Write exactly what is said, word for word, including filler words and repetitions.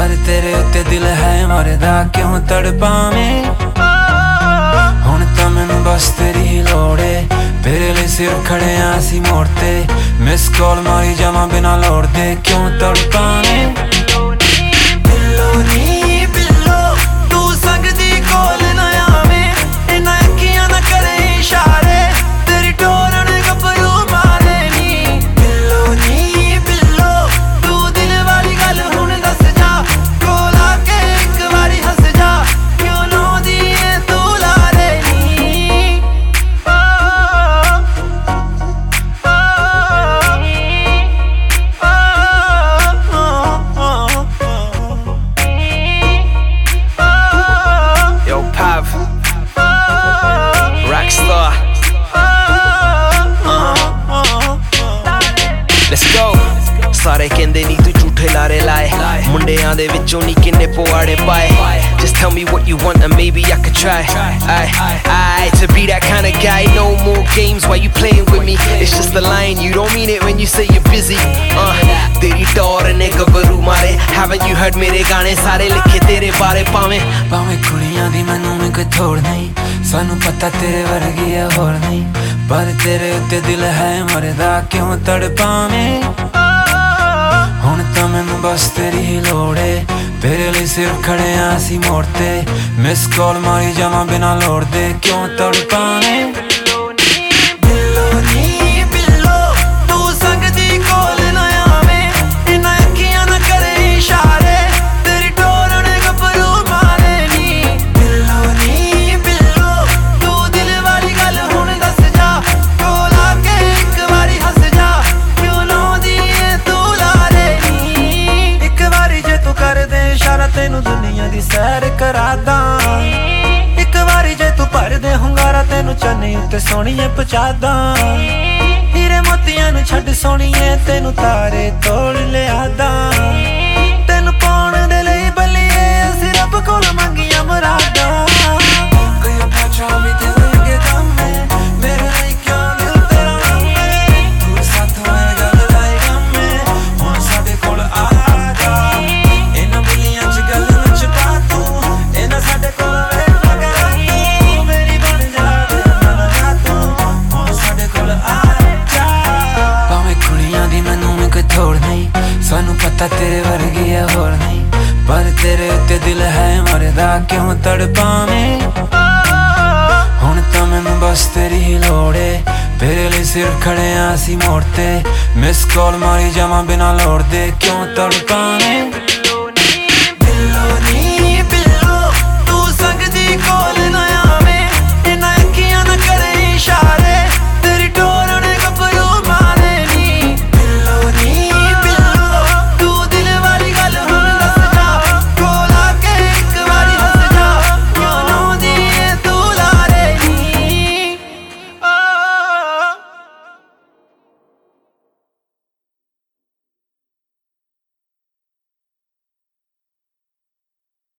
पर तेरे उत्ते दिल है मरदा क्यों तड़पावें। हुण तां मैनू बस तेरी ही लोड़ है, तेरे लिए सिर खड़े हाँ असीं मोड़ ते। मिस कॉल मारी जावां बिना लोड़ दे क्यों तड़पावें। Rockstar. Let's go. सारे कहंदे नी तू झूठे लारे लाए, मुंडियां दे विचों नी किन्ने पवाड़े पाए। Just tell me what you want and maybe I could try. I, I, to be that kind of guy. No more games while you playing with me. It's just a line, you don't mean it when you say you're busy. Uh, तेरी टौर ने गबरू मारे, haven't you heard मेरे गाने सारे लिखे तेरे बारे। पावें पावें कुड़ियां दी मैनू में कोई थोड़ नहीं, सानू पता तेरे वर्गी है होर नहीं। पर तेरे उत्ते दिल है मरदा क्यों तड़पावें। हुण तां मैनू बस तेरी ही लोड़ है, तेरे लिए सिर खड़े हाँ असीं मोड़ ते। मिस कॉल मारी जावां बिना लोड़ दे क्यों तड़पावें। तेनू दुनिया दी सैर करा दां, एक बारी जे तू भर दे हुंगारा तेनू चन्नी उत्ते सोहणीए पहुंचा दां। हीरे मोतियां नू छड्ड सोहणीए तेनू तारे तोड़ लिया दां। तेनू पाउण दे लई बल्लीए असीं रब कोल मंगियां मुरादां। सानू पता तेरे वर्गी है होर नहीं, पर तेरे उत्ते दिल है मरदा क्यों तड़पावें। हुण तां मैनू बस तेरी ही लोड़ है, तेरे लिए सिर खड़े हाँ असीं मोड़ ते। मिस कॉल मारी जावां बिना लोड़ दे क्यों तड़पावें।